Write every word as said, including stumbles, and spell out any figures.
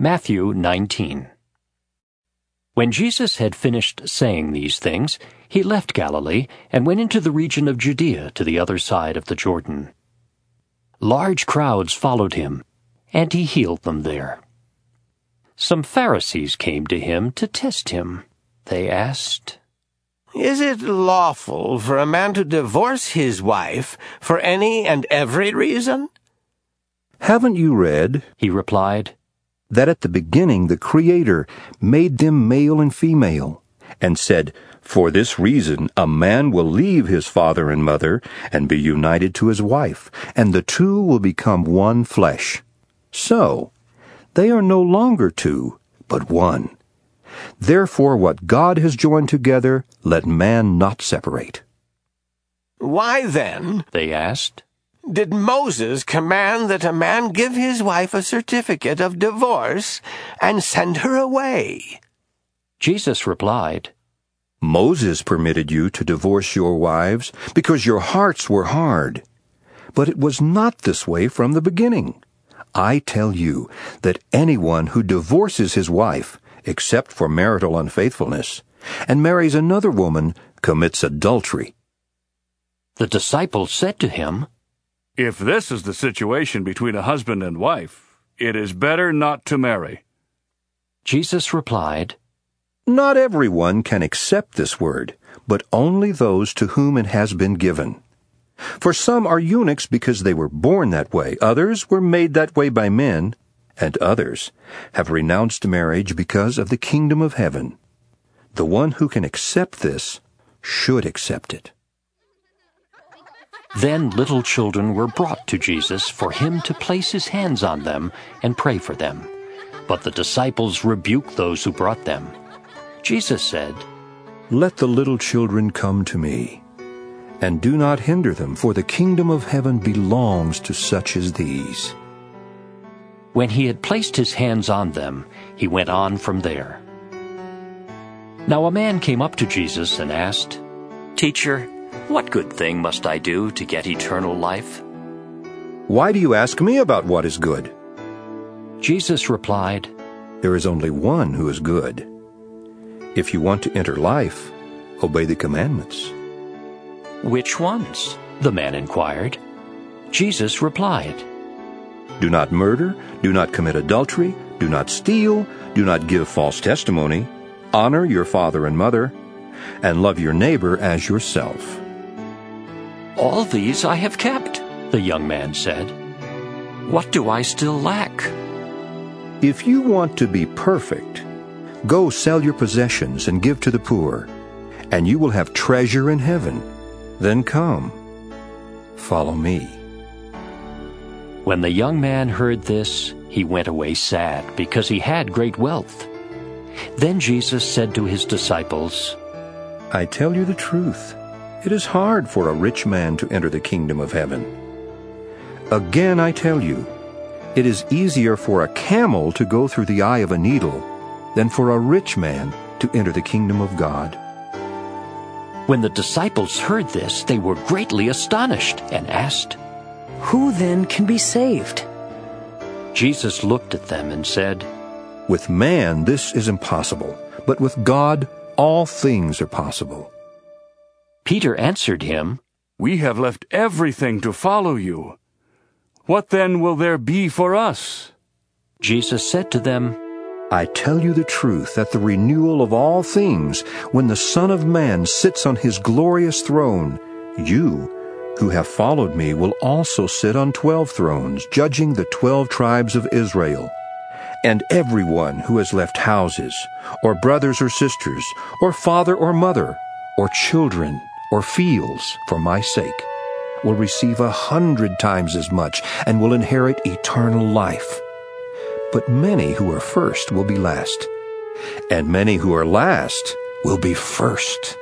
Matthew nineteen. When Jesus had finished saying these things, he left Galilee and went into the region of Judea to the other side of the Jordan. Large crowds followed him, and he healed them there. Some Pharisees came to him to test him. They asked, "Is it lawful for a man to divorce his wife for any and every reason?" "Haven't you read," he replied, "that at the beginning the Creator made them male and female, and said, 'For this reason a man will leave his father and mother and be united to his wife, and the two will become one flesh'? So, they are no longer two, but one. Therefore what God has joined together, let man not separate." "Why then," they asked, "did Moses command that a man give his wife a certificate of divorce and send her away?" Jesus replied, "Moses permitted you to divorce your wives because your hearts were hard. But it was not this way from the beginning. I tell you that anyone who divorces his wife, except for marital unfaithfulness, and marries another woman, commits adultery." The disciples said to him, "If this is the situation between a husband and wife, it is better not to marry." Jesus replied, "Not everyone can accept this word, but only those to whom it has been given. For some are eunuchs because they were born that way, others were made that way by men, and others have renounced marriage because of the kingdom of heaven. The one who can accept this should accept it." Then little children were brought to Jesus for him to place his hands on them and pray for them. But the disciples rebuked those who brought them. Jesus said, "Let the little children come to me, and do not hinder them, for the kingdom of heaven belongs to such as these." When he had placed his hands on them, he went on from there. Now a man came up to Jesus and asked, "Teacher, what good thing must I do to get eternal life?" "Why do you ask me about what is good?" Jesus replied, "There is only one who is good. If you want to enter life, obey the commandments." "Which ones?" the man inquired. Jesus replied, "Do not murder, do not commit adultery, do not steal, do not give false testimony, honor your father and mother, and love your neighbor as yourself." "All these I have kept," the young man said. "What do I still lack?" "If you want to be perfect, go sell your possessions and give to the poor, and you will have treasure in heaven. Then come, follow me." When the young man heard this, he went away sad, because he had great wealth. Then Jesus said to his disciples, "I tell you the truth, it is hard for a rich man to enter the kingdom of heaven. Again I tell you, it is easier for a camel to go through the eye of a needle than for a rich man to enter the kingdom of God." When the disciples heard this, they were greatly astonished and asked, "Who then can be saved?" Jesus looked at them and said, "With man this is impossible, but with God all things are possible." Peter answered him, "We have left everything to follow you. What then will there be for us?" Jesus said to them, "I tell you the truth, at the renewal of all things, when the Son of Man sits on his glorious throne, you who have followed me will also sit on twelve thrones, judging the twelve tribes of Israel. And everyone who has left houses, or brothers or sisters, or father or mother, or children, or fields, for my sake, will receive a hundred times as much, and will inherit eternal life. But many who are first will be last, and many who are last will be first."